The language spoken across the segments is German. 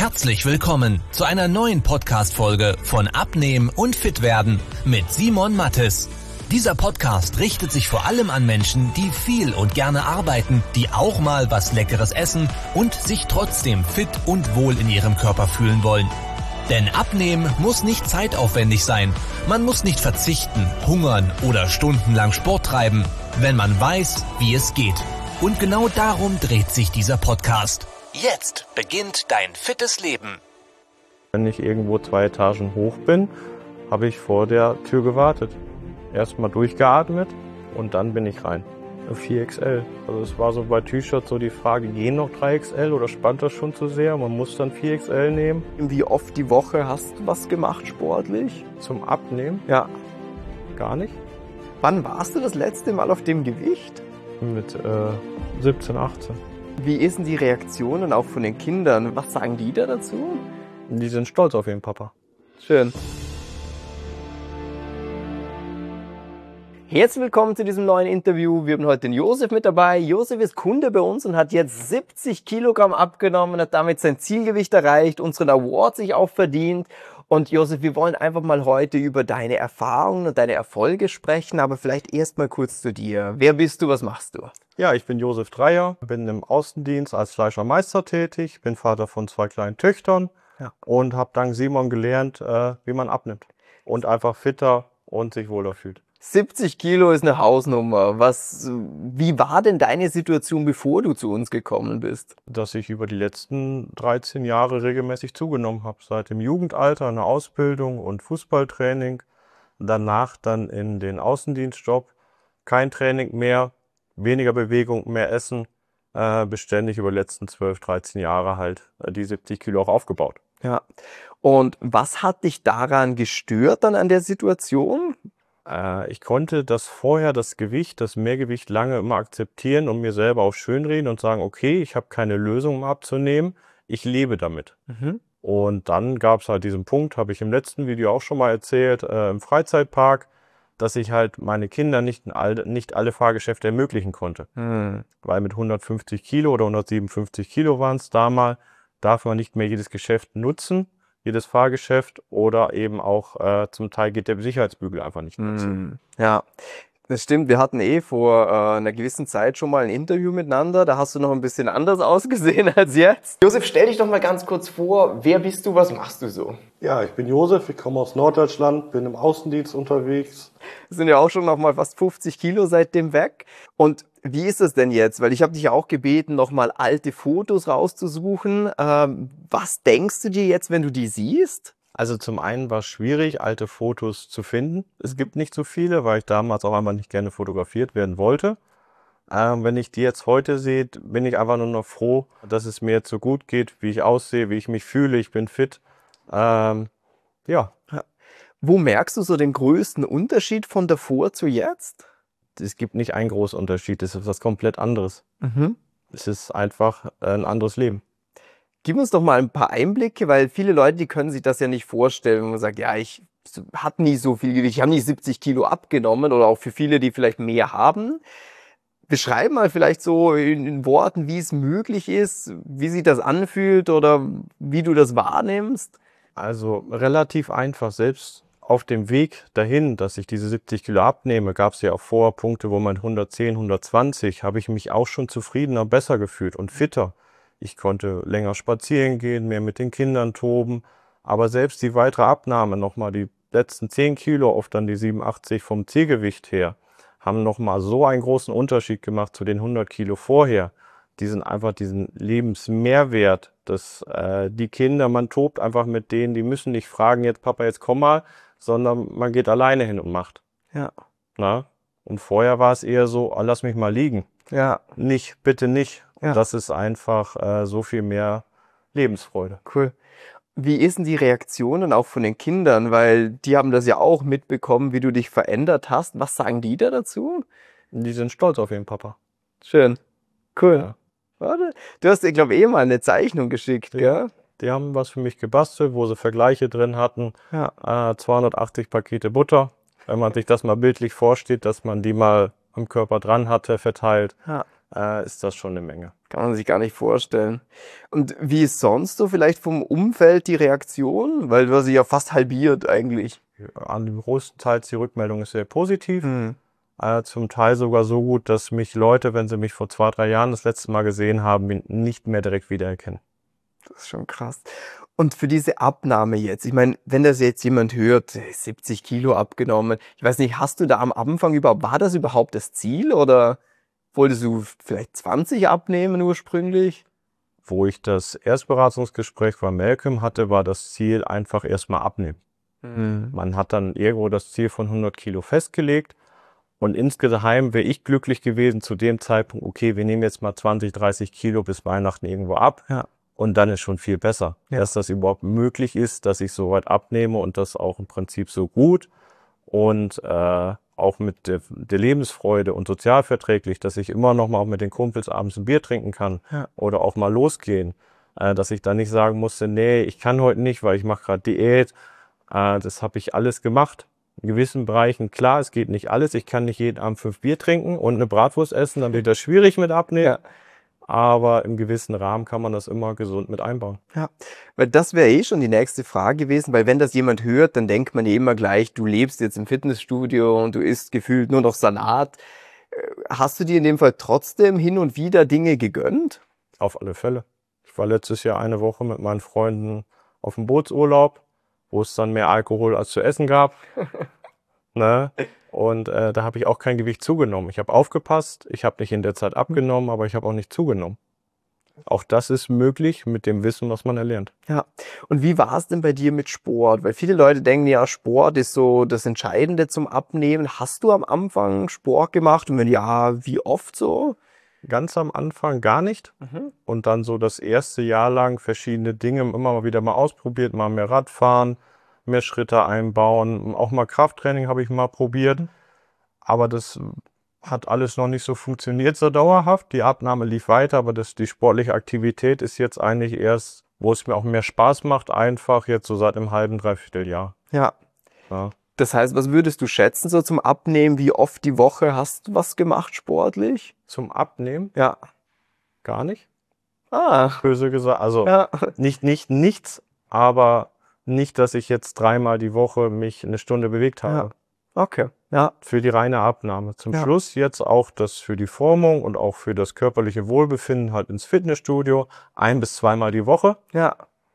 Herzlich willkommen zu einer neuen Podcast-Folge von Abnehmen und Fitwerden mit Simon Mattes. Dieser Podcast richtet sich vor allem an Menschen, die viel und gerne arbeiten, die auch mal was Leckeres essen und sich trotzdem fit und wohl in ihrem Körper fühlen wollen. Denn Abnehmen muss nicht zeitaufwendig sein. Man muss nicht verzichten, hungern oder stundenlang Sport treiben, wenn man weiß, wie es geht. Und genau darum dreht sich dieser Podcast. Jetzt beginnt dein fittes Leben. Wenn ich irgendwo 2 Etagen hoch bin, habe ich vor der Tür gewartet. Erstmal durchgeatmet und dann bin ich rein. 4XL. Also es war so bei T-Shirts so die Frage, gehen noch 3XL oder spannt das schon zu sehr? Man muss dann 4XL nehmen. Wie oft die Woche hast du was gemacht sportlich? Zum Abnehmen? Ja. Gar nicht. Wann warst du das letzte Mal auf dem Gewicht? Mit 17, 18. Wie ist denn die Reaktionen auch von den Kindern? Was sagen die da dazu? Die sind stolz auf ihren Papa. Schön. Herzlich willkommen zu diesem neuen Interview. Wir haben heute den Josef mit dabei. Josef ist Kunde bei uns und hat jetzt 70 Kilogramm abgenommen, hat damit sein Zielgewicht erreicht, unseren Award sich auch verdient. Und Josef, wir wollen einfach mal heute über deine Erfahrungen und deine Erfolge sprechen, aber vielleicht erst mal kurz zu dir. Wer bist du, was machst du? Ja, ich bin Josef Dreier, bin im Außendienst als Fleischermeister tätig, bin Vater von 2 kleinen Töchtern und habe dank Simon gelernt, wie man abnimmt und einfach fitter und sich wohler fühlt. 70 Kilo ist eine Hausnummer. Wie war denn deine Situation, bevor du zu uns gekommen bist? Dass ich über die letzten 13 Jahre regelmäßig zugenommen habe. Seit dem Jugendalter eine Ausbildung und Fußballtraining. Danach dann in den Außendienstjob. Kein Training mehr, weniger Bewegung, mehr Essen. Beständig über die letzten 12, 13 Jahre halt die 70 Kilo auch aufgebaut. Ja. Und was hat dich daran gestört dann an der Situation? Ich konnte das Gewicht, das Mehrgewicht lange immer akzeptieren und mir selber auch schönreden und sagen, okay, ich habe keine Lösung, um abzunehmen, ich lebe damit. Und dann gab es halt diesen Punkt, habe ich im letzten Video auch schon mal erzählt, im Freizeitpark, dass ich halt meine Kinder nicht alle Fahrgeschäfte ermöglichen konnte. Weil mit 150 Kilo oder 157 Kilo waren es damals, darf man nicht mehr jedes Geschäft nutzen. Jedes Fahrgeschäft oder eben auch zum Teil geht der Sicherheitsbügel einfach nicht nutzen. Ja, das stimmt. Wir hatten vor einer gewissen Zeit schon mal ein Interview miteinander. Da hast du noch ein bisschen anders ausgesehen als jetzt. Josef, stell dich doch mal ganz kurz vor. Wer bist du? Was machst du so? Ja, ich bin Josef. Ich komme aus Norddeutschland, bin im Außendienst unterwegs. Das sind ja auch schon noch mal fast 50 Kilo seitdem weg. Und wie ist das denn jetzt? Weil ich habe dich ja auch gebeten, noch mal alte Fotos rauszusuchen. Was denkst du dir jetzt, wenn du die siehst? Also zum einen war es schwierig, alte Fotos zu finden. Es gibt nicht so viele, weil ich damals auch einfach nicht gerne fotografiert werden wollte. Wenn ich die jetzt heute sehe, bin ich einfach nur noch froh, dass es mir jetzt so gut geht, wie ich aussehe, wie ich mich fühle. Ich bin fit. Ja. Wo merkst du so den größten Unterschied von davor zu jetzt? Es gibt nicht einen großen Unterschied, es ist was komplett anderes. Es ist einfach ein anderes Leben. Gib uns doch mal ein paar Einblicke, weil viele Leute, die können sich das ja nicht vorstellen, wenn man sagt, ja, ich hatte nie so viel Gewicht, ich habe nie 70 Kilo abgenommen oder auch für viele, die vielleicht mehr haben. Beschreib mal vielleicht so in Worten, wie es möglich ist, wie sich das anfühlt oder wie du das wahrnimmst. Also relativ einfach, selbst auf dem Weg dahin, dass ich diese 70 Kilo abnehme, gab es ja auch vorher Punkte, wo man 110, 120, habe ich mich auch schon zufriedener, besser gefühlt und fitter. Ich konnte länger spazieren gehen, mehr mit den Kindern toben, aber selbst die weitere Abnahme, nochmal die letzten 10 Kilo auf dann die 87 vom Zielgewicht her, haben nochmal so einen großen Unterschied gemacht zu den 100 Kilo vorher. Die sind einfach diesen Lebensmehrwert, dass die Kinder, man tobt einfach mit denen, die müssen nicht fragen, jetzt Papa, jetzt komm mal, sondern man geht alleine hin und macht. Ja. Na? Und vorher war es eher so, oh, lass mich mal liegen. Ja. Nicht, bitte nicht. Ja. Das ist einfach so viel mehr Lebensfreude. Cool. Wie ist denn die Reaktionen auch von den Kindern? Weil die haben das ja auch mitbekommen, wie du dich verändert hast. Was sagen die da dazu? Die sind stolz auf ihren Papa. Schön. Cool. Ja. Warte. Du hast dir, glaube ich, mal eine Zeichnung geschickt, gell? Die haben was für mich gebastelt, wo sie Vergleiche drin hatten. Ja. 280 Pakete Butter. Wenn man sich das mal bildlich vorstellt, dass man die mal am Körper dran hatte, verteilt. Ja. ist das schon eine Menge. Kann man sich gar nicht vorstellen. Und wie ist sonst so vielleicht vom Umfeld die Reaktion? Weil du hast dich ja fast halbiert eigentlich. An dem größten Teil die Rückmeldung ist sehr positiv. Hm. Zum Teil sogar so gut, dass mich Leute, wenn sie mich vor 2, 3 Jahren das letzte Mal gesehen haben, nicht mehr direkt wiedererkennen. Das ist schon krass. Und für diese Abnahme jetzt, ich meine, wenn das jetzt jemand hört, 70 Kilo abgenommen, ich weiß nicht, hast du da am Anfang war das überhaupt das Ziel oder wolltest du vielleicht 20 abnehmen ursprünglich? Wo ich das Erstberatungsgespräch bei Malcolm hatte, war das Ziel einfach erstmal abnehmen. Man hat dann irgendwo das Ziel von 100 Kilo festgelegt und insgeheim wäre ich glücklich gewesen zu dem Zeitpunkt, okay, wir nehmen jetzt mal 20, 30 Kilo bis Weihnachten irgendwo ab. Ja. Und dann ist schon viel besser, Ja. dass das überhaupt möglich ist, dass ich so weit abnehme und das auch im Prinzip so gut und auch mit der Lebensfreude und sozialverträglich, dass ich immer noch mal auch mit den Kumpels abends ein Bier trinken kann Ja. oder auch mal losgehen, dass ich dann nicht sagen musste, nee, ich kann heute nicht, weil ich mache gerade Diät. Das habe ich alles gemacht. In gewissen Bereichen, klar, es geht nicht alles. Ich kann nicht jeden Abend 5 Bier trinken und eine Bratwurst essen, dann wird das schwierig mit Abnehmen. Ja. Aber im gewissen Rahmen kann man das immer gesund mit einbauen. Ja, weil das wäre schon die nächste Frage gewesen, weil wenn das jemand hört, dann denkt man immer gleich, du lebst jetzt im Fitnessstudio und du isst gefühlt nur noch Salat. Hast du dir in dem Fall trotzdem hin und wieder Dinge gegönnt? Auf alle Fälle. Ich war letztes Jahr eine Woche mit meinen Freunden auf dem Bootsurlaub, wo es dann mehr Alkohol als zu essen gab. Ne? Und da habe ich auch kein Gewicht zugenommen. Ich habe aufgepasst, ich habe nicht in der Zeit abgenommen, aber ich habe auch nicht zugenommen. Auch das ist möglich mit dem Wissen, was man erlernt. Ja. Und wie war es denn bei dir mit Sport? Weil viele Leute denken ja, Sport ist so das Entscheidende zum Abnehmen. Hast du am Anfang Sport gemacht? Und wenn ja, wie oft so? Ganz am Anfang gar nicht. Und dann so das erste Jahr lang verschiedene Dinge immer mal wieder mal ausprobiert, mal mehr Radfahren, mehr Schritte einbauen. Auch mal Krafttraining habe ich mal probiert. Aber das hat alles noch nicht so funktioniert so dauerhaft. Die Abnahme lief weiter, aber die sportliche Aktivität ist jetzt eigentlich erst, wo es mir auch mehr Spaß macht, einfach jetzt so seit einem halben, dreiviertel Jahr. Ja. Ja. Das heißt, was würdest du schätzen so zum Abnehmen? Wie oft die Woche hast du was gemacht sportlich? Zum Abnehmen Ja. gar nicht, Ah. böse gesagt. Also Ja. nichts, aber nicht, dass ich jetzt 3-mal die Woche mich eine Stunde bewegt habe. Ja. Okay. Ja. Für die reine Abnahme. Zum Ja. Schluss jetzt auch das für die Formung und auch für das körperliche Wohlbefinden halt ins Fitnessstudio 1- bis 2-mal die Woche. Ja.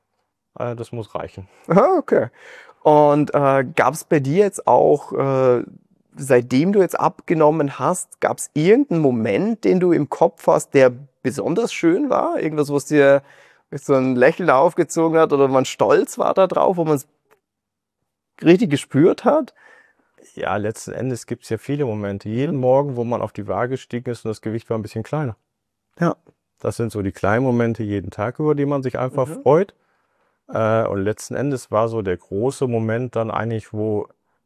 Das muss reichen. Ah, okay. Und gab es bei dir jetzt auch, seitdem du jetzt abgenommen hast, gab es irgendeinen Moment, den du im Kopf hast, der besonders schön war? Irgendwas, was dir so ein Lächeln aufgezogen hat oder man stolz war da drauf, wo man es richtig gespürt hat? Ja, letzten Endes gibt es ja viele Momente. Jeden Morgen, wo man auf die Waage gestiegen ist und das Gewicht war ein bisschen kleiner. Ja. Das sind so die kleinen Momente jeden Tag, über die man sich einfach freut. Und letzten Endes war so der große Moment dann eigentlich, wo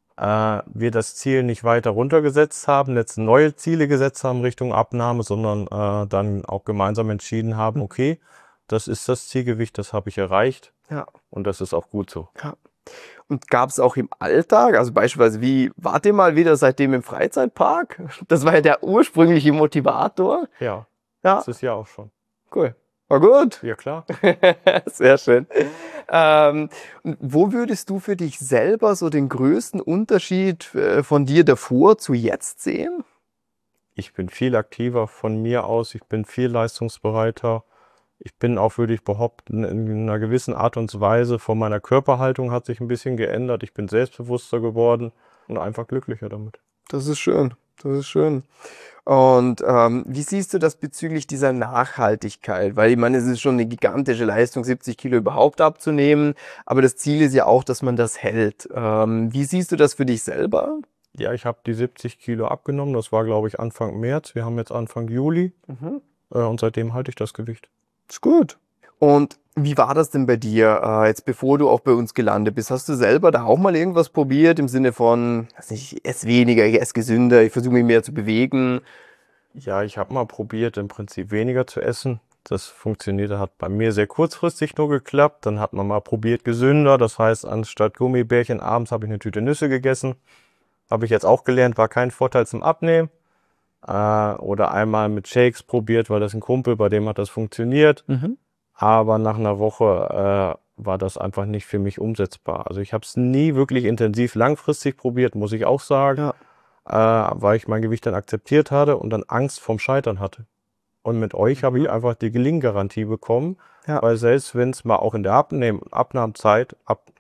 wir das Ziel nicht weiter runtergesetzt haben, letzte neue Ziele gesetzt haben Richtung Abnahme, sondern dann auch gemeinsam entschieden haben, okay, das ist das Zielgewicht, das habe ich erreicht. Ja. Und das ist auch gut so. Ja. Und gab es auch im Alltag, also beispielsweise, wie wart ihr mal wieder seitdem im Freizeitpark? Das war ja der ursprüngliche Motivator. Ja, Ja, das ist ja auch schon. cool. War gut. Ja, klar. Sehr schön. Und wo würdest du für dich selber so den größten Unterschied von dir davor zu jetzt sehen? Ich bin viel aktiver von mir aus, ich bin viel leistungsbereiter. Ich bin auch, würde ich behaupten, in einer gewissen Art und Weise von meiner Körperhaltung hat sich ein bisschen geändert. Ich bin selbstbewusster geworden und einfach glücklicher damit. Das ist schön. Das ist schön. Und wie siehst du das bezüglich dieser Nachhaltigkeit? Weil ich meine, es ist schon eine gigantische Leistung, 70 Kilo überhaupt abzunehmen. Aber das Ziel ist ja auch, dass man das hält. Wie siehst du das für dich selber? Ja, ich habe die 70 Kilo abgenommen. Das war, glaube ich, Anfang März. Wir haben jetzt Anfang Juli. Und seitdem halte ich das Gewicht. Ist gut. Und wie war das denn bei dir, jetzt bevor du auch bei uns gelandet bist? Hast du selber da auch mal irgendwas probiert im Sinne von, weiß nicht, ich esse weniger, ich esse gesünder, ich versuche mich mehr zu bewegen? Ja, ich habe mal probiert, im Prinzip weniger zu essen. Das funktionierte, hat bei mir sehr kurzfristig nur geklappt. Dann hat man mal probiert, gesünder. Das heißt, anstatt Gummibärchen abends habe ich eine Tüte Nüsse gegessen. Habe ich jetzt auch gelernt, war kein Vorteil zum Abnehmen. oder einmal mit Shakes probiert, weil das ein Kumpel, bei dem hat das funktioniert. Aber nach einer Woche war das einfach nicht für mich umsetzbar. Also ich habe es nie wirklich intensiv langfristig probiert, muss ich auch sagen, weil ich mein Gewicht dann akzeptiert hatte und dann Angst vorm Scheitern hatte. Und mit euch habe ich einfach die Gelinggarantie bekommen, weil selbst wenn es mal auch in der Abnehmzeit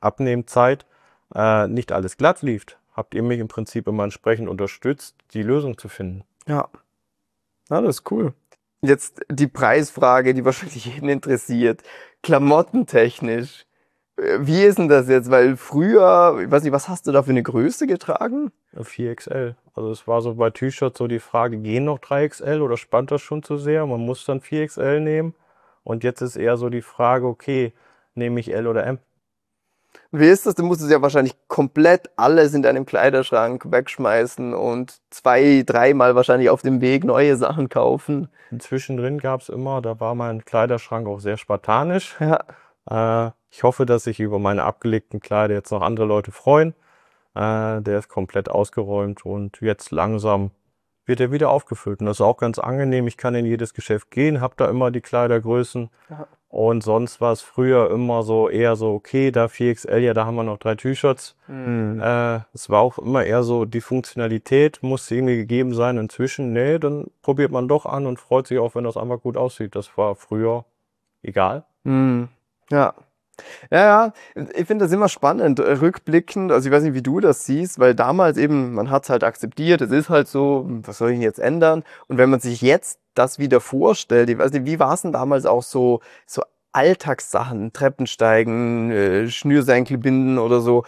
nicht alles glatt lief, habt ihr mich im Prinzip immer entsprechend unterstützt, die Lösung zu finden. Ja, das ist cool. Jetzt die Preisfrage, die wahrscheinlich jeden interessiert. Klamottentechnisch. Wie ist denn das jetzt? Weil früher, ich weiß nicht, was hast du da für eine Größe getragen? 4XL. Also es war so bei T-Shirts so die Frage, gehen noch 3XL oder spannt das schon zu sehr? Man muss dann 4XL nehmen. Und jetzt ist eher so die Frage, okay, nehme ich L oder M? Wie ist das? Du musstest ja wahrscheinlich komplett alles in deinem Kleiderschrank wegschmeißen und 2-3 Mal wahrscheinlich auf dem Weg neue Sachen kaufen. Zwischendrin gab es immer, da war mein Kleiderschrank auch sehr spartanisch. Ja. Ich hoffe, dass sich über meine abgelegten Kleider jetzt noch andere Leute freuen. Der ist komplett ausgeräumt und jetzt langsam wird er wieder aufgefüllt. Und das ist auch ganz angenehm. Ich kann in jedes Geschäft gehen, habe da immer die Kleidergrößen. Ja. Und sonst war es früher immer so eher so, okay, da 4XL, ja, da haben wir noch 3 T-Shirts. Es war auch immer eher so, die Funktionalität musste irgendwie gegeben sein. Inzwischen, nee, dann probiert man doch an und freut sich auch, wenn das einfach gut aussieht. Das war früher egal. Ja. Ja, ich finde das immer spannend, rückblickend, also ich weiß nicht, wie du das siehst, weil damals eben, man hat es halt akzeptiert, es ist halt so, was soll ich denn jetzt ändern? Und wenn man sich jetzt das wieder vorstellt, ich weiß nicht, wie war es denn damals auch so Alltagssachen, Treppensteigen, Schnürsenkel binden oder so,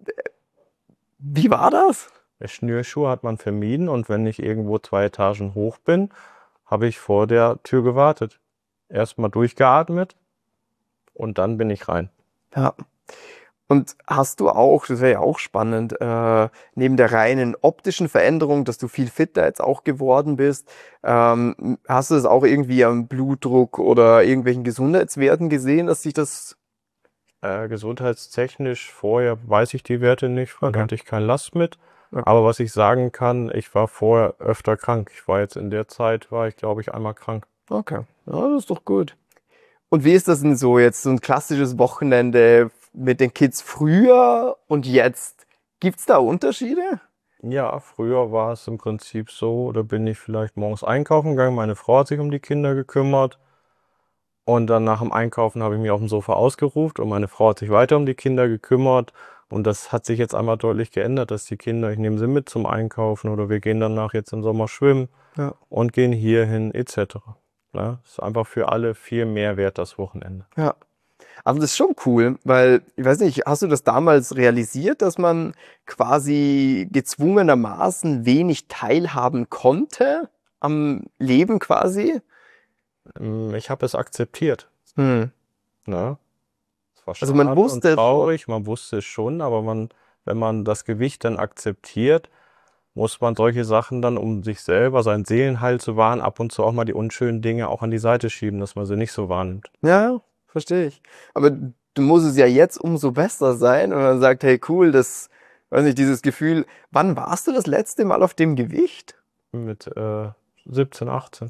wie war das? Schnürschuhe hat man vermieden und wenn ich irgendwo 2 Etagen hoch bin, habe ich vor der Tür gewartet. Erstmal durchgeatmet. Und dann bin ich rein. Ja. Und hast du auch, das wäre ja auch spannend, neben der reinen optischen Veränderung, dass du viel fitter jetzt auch geworden bist, hast du das auch irgendwie am Blutdruck oder irgendwelchen Gesundheitswerten gesehen, dass sich das... Gesundheitstechnisch vorher weiß ich die Werte nicht, da Okay. hatte ich keine Last mit. Okay. Aber was ich sagen kann, ich war vorher öfter krank. Ich war jetzt in der Zeit, war ich glaube ich einmal krank. Okay, ja, das ist doch gut. Und wie ist das denn so jetzt, so ein klassisches Wochenende mit den Kids früher und jetzt? Gibt's da Unterschiede? Ja, früher war es im Prinzip so, da bin ich vielleicht morgens einkaufen gegangen, meine Frau hat sich um die Kinder gekümmert und dann nach dem Einkaufen habe ich mich auf dem Sofa ausgeruht und meine Frau hat sich weiter um die Kinder gekümmert und das hat sich jetzt einmal deutlich geändert, dass die Kinder, ich nehme sie mit zum Einkaufen oder wir gehen danach jetzt im Sommer schwimmen und gehen hierhin etc. Ja, ist einfach für alle viel mehr wert, das Wochenende. Ja. Aber das ist schon cool, weil, ich weiß nicht, hast du das damals realisiert, dass man quasi gezwungenermaßen wenig teilhaben konnte am Leben quasi? Ich habe es akzeptiert. Hm. Ne? Es war Also man schade wusste und traurig, man wusste es schon, aber wenn man das Gewicht dann akzeptiert, muss man solche Sachen dann, um sich selber, seinen Seelenheil zu wahren, ab und zu auch mal die unschönen Dinge auch an die Seite schieben, dass man sie nicht so wahrnimmt. Ja, verstehe ich. Aber du musst es ja jetzt umso besser sein, wenn man sagt, hey cool, das, weiß nicht, dieses Gefühl, wann warst du das letzte Mal auf dem Gewicht? Mit 17, 18.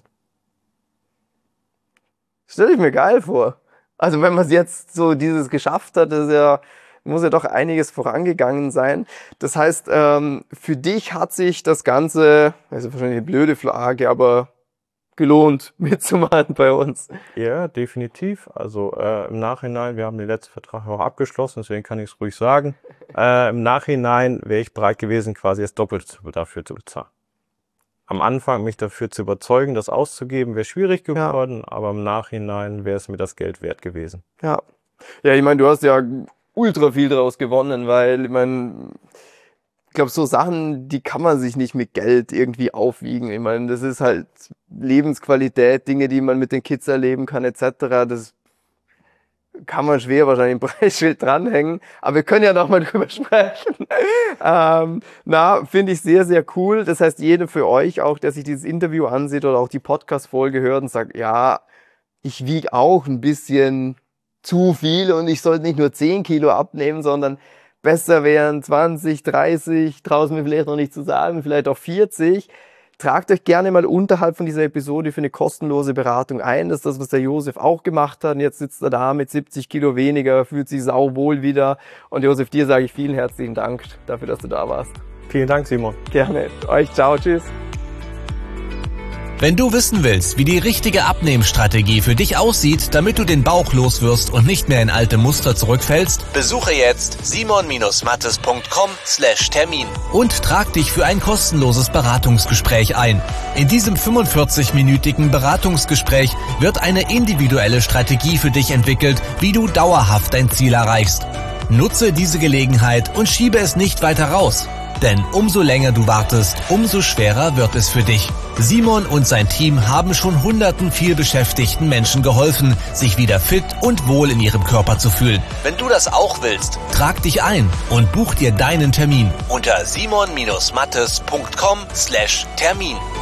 Stelle ich mir geil vor. Also wenn man es jetzt so dieses geschafft hat, ist ja, muss ja doch einiges vorangegangen sein. Das heißt, für dich hat sich das Ganze, also wahrscheinlich eine blöde Frage, aber gelohnt mitzumachen bei uns. Ja, definitiv. Also im Nachhinein, wir haben den letzten Vertrag auch abgeschlossen, deswegen kann ich es ruhig sagen. Im Nachhinein wäre ich bereit gewesen, quasi das Doppelte dafür zu bezahlen. Am Anfang mich dafür zu überzeugen, das auszugeben, wäre schwierig geworden, aber im Nachhinein wäre es mir das Geld wert gewesen. Ja. Ja, ich meine, du hast ja ultra viel draus gewonnen, weil, ich meine, ich glaube, so Sachen, die kann man sich nicht mit Geld irgendwie aufwiegen. Ich meine, das ist halt Lebensqualität, Dinge, die man mit den Kids erleben kann, etc. Das kann man schwer wahrscheinlich im Preisschild dranhängen, aber wir können ja noch mal drüber sprechen. Finde ich sehr, sehr cool. Das heißt, jeder für euch auch, der sich dieses Interview ansieht oder auch die Podcast-Folge hört und sagt, ja, ich wiege auch ein bisschen zu viel und ich sollte nicht nur 10 Kilo abnehmen, sondern besser wären 20, 30, traue es mir vielleicht noch nicht zu sagen, vielleicht auch 40. tragt euch gerne mal unterhalb von dieser Episode für eine kostenlose Beratung ein. Das ist das, was der Josef auch gemacht hat. Und jetzt sitzt er da mit 70 Kilo weniger, fühlt sich sauwohl wieder. Und Josef, dir sage ich vielen herzlichen Dank dafür, dass du da warst. Vielen Dank, Simon. Gerne. Euch ciao, tschüss. Wenn du wissen willst, wie die richtige Abnehmstrategie für dich aussieht, damit du den Bauch loswirst und nicht mehr in alte Muster zurückfällst, besuche jetzt simon-mattes.com/Termin und trag dich für ein kostenloses Beratungsgespräch ein. In diesem 45-minütigen Beratungsgespräch wird eine individuelle Strategie für dich entwickelt, wie du dauerhaft dein Ziel erreichst. Nutze diese Gelegenheit und schiebe es nicht weiter raus. Denn umso länger du wartest, umso schwerer wird es für dich. Simon und sein Team haben schon hunderten vielbeschäftigten Menschen geholfen, sich wieder fit und wohl in ihrem Körper zu fühlen. Wenn du das auch willst, trag dich ein und buch dir deinen Termin unter simon-mattes.com/Termin.